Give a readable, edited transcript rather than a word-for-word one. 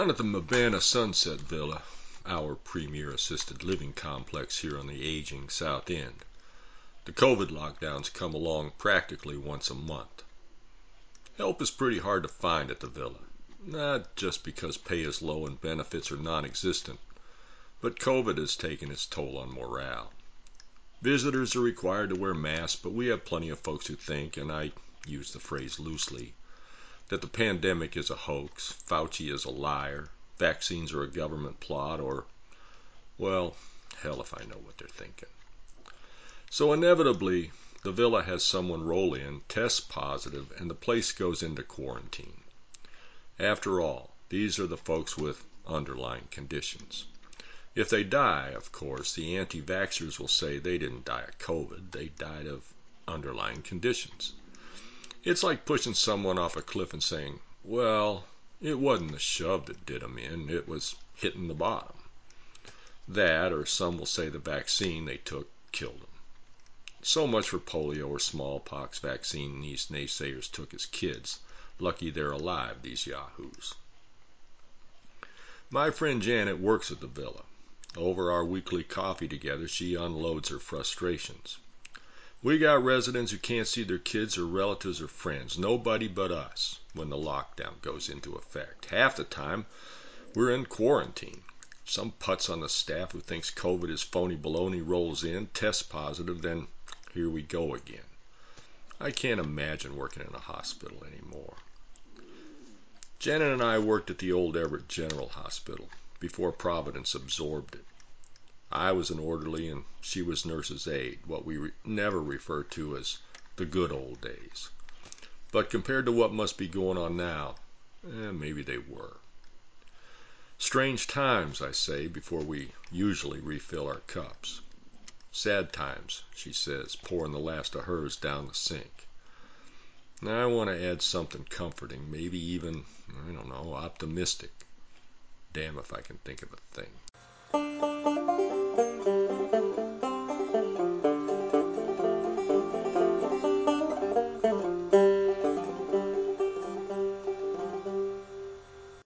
Down at the Mabana Sunset Villa, our premier assisted living complex here on the aging South End, the COVID lockdowns come along practically once a month. Help is pretty hard to find at the villa, not just because pay is low and benefits are non-existent, but COVID has taken its toll on morale. Visitors are required to wear masks, but we have plenty of folks who think, and I use the phrase loosely, that the pandemic is a hoax, Fauci is a liar, vaccines are a government plot, or, well, hell if I know what they're thinking. So inevitably, the villa has someone roll in, test positive, and the place goes into quarantine. After all, these are the folks with underlying conditions. If they die, of course, the anti-vaxxers will say they didn't die of COVID, they died of underlying conditions. It's like pushing someone off a cliff and saying, well, it wasn't the shove that did them in, it was hitting the bottom. That, or some will say the vaccine they took killed them. So much for polio or smallpox vaccine these naysayers took as kids. Lucky they're alive, these yahoos. My friend Janet works at the villa. Over our weekly coffee together, she unloads her frustrations. We got residents who can't see their kids or relatives or friends, nobody but us, when the lockdown goes into effect. Half the time, we're in quarantine. Some putz on the staff who thinks COVID is phony baloney rolls in, tests positive, then here we go again. I can't imagine working in a hospital anymore. Janet and I worked at the old Everett General Hospital before Providence absorbed it. I was an orderly and she was nurse's aide, what we never refer to as the good old days. But compared to what must be going on now, maybe they were. Strange times, I say, before we usually refill our cups. Sad times, she says, pouring the last of hers down the sink. Now I want to add something comforting, maybe even, optimistic. Damn if I can think of a thing.